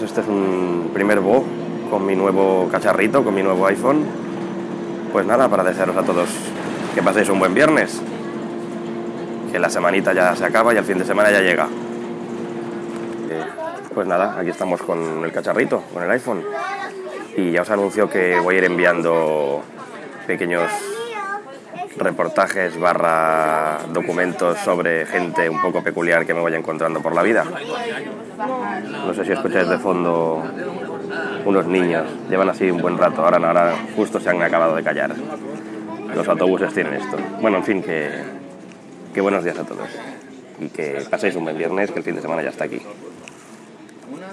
Este es un primer vlog con mi nuevo cacharrito, con mi nuevo iPhone. Pues nada, para desearos a todos que paséis un buen viernes, que la semanita ya se acaba y el fin de semana ya llega. Pues nada, aquí estamos con el cacharrito, con el iPhone. Y ya os anuncio que voy a ir enviando pequeños reportajes / documentos sobre gente un poco peculiar que me vaya encontrando por la vida. No sé si escucháis de fondo unos niños, llevan así un buen rato, ahora justo se han acabado de callar. Los autobuses tienen esto. Bueno, en fin, que buenos días a todos y que paséis un buen viernes, que el fin de semana ya está aquí.